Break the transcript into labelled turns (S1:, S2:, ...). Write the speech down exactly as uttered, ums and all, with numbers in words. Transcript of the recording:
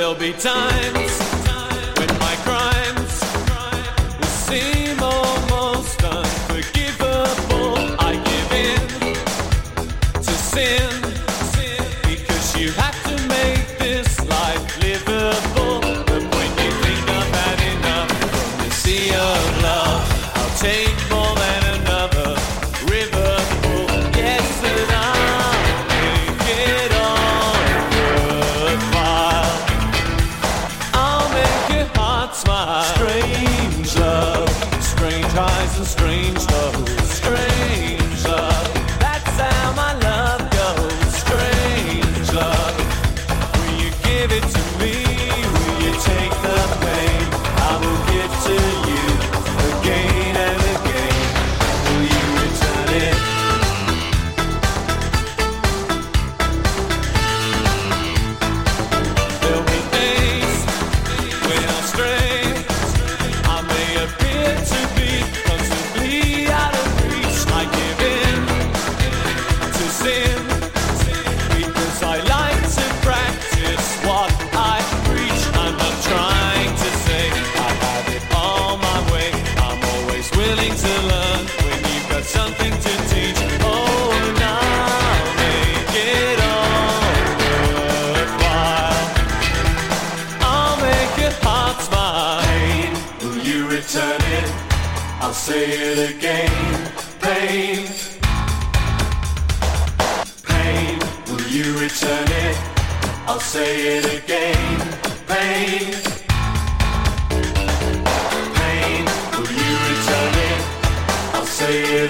S1: There'll be times when my crimes will seem almost unforgivable. I give in to sin because you have to make this life livable. But when you think I've had enough from the sea of love, I'll take more than another river full. Yes, and I'll make it all worthwhile. I'll make your heart smile. Strange love, strange highs and strange lows. Strange love, that's how my love goes. Strange love, will you give it to me? Will you take the pain? I will give to you again and again. Will you return it? There'll be days when I'll stray. I may appear to be constantly out of reach. I give in to sin because I like to practice what I preach. I'm not trying to say I have it all my way. I'm always willing to learn when you've got something to teach. Oh, and I'll make it all worthwhile. I'll make your heart smile. Pain, will you return it? I'll say it again. Pain, pain, will you return it? I'll say it again. Pain, pain, will you return it? I'll say it